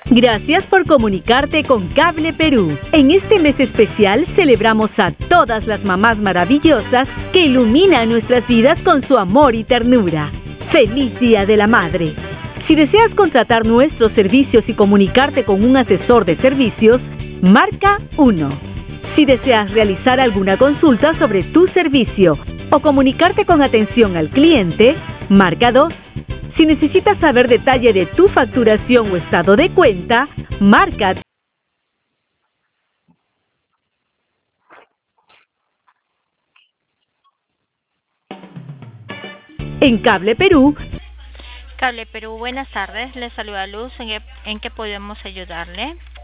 Gracias por comunicarte con Cable Perú. En este mes especial celebramos a todas las mamás maravillosas que iluminan nuestras vidas con su amor y ternura. ¡Feliz Día de la Madre! Si deseas contratar nuestros servicios y comunicarte con un asesor de servicios, marca 1. Si deseas realizar alguna consulta sobre tu servicio o comunicarte con atención al cliente, marca 2. Si necesitas saber detalle de tu facturación o estado de cuenta, marca 3. En Cable Perú. Cable Perú, buenas tardes. Le saluda Luz. ¿En qué podemos ayudarle?